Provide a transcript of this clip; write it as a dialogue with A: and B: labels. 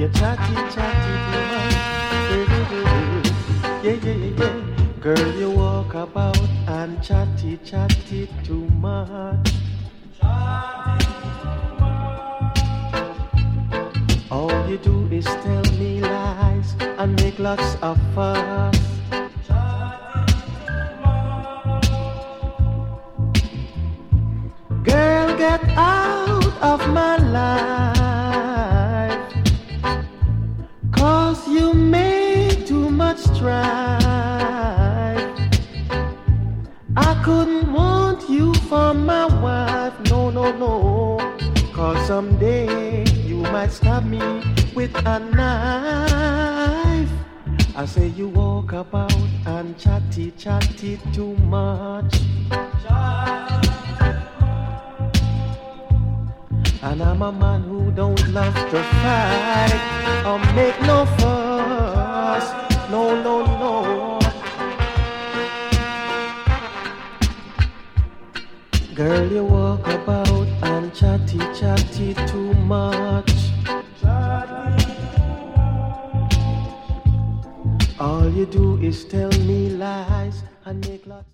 A: You chatty, chatty too much. Yeah. Girl, you walk about and chatty, chatty too much. All you do is tell me lies and make lots of fuss. Girl, get out of my life, 'cause you make too much strife. I couldn't want you for my wife, no, 'cause someday you might stab me with a knife. I say you walk about and chatty too much. And I'm a man who don't love to fight or make no fuss, no. Girl, you walk about and chatty too much. All you do is tell me lies and make lots.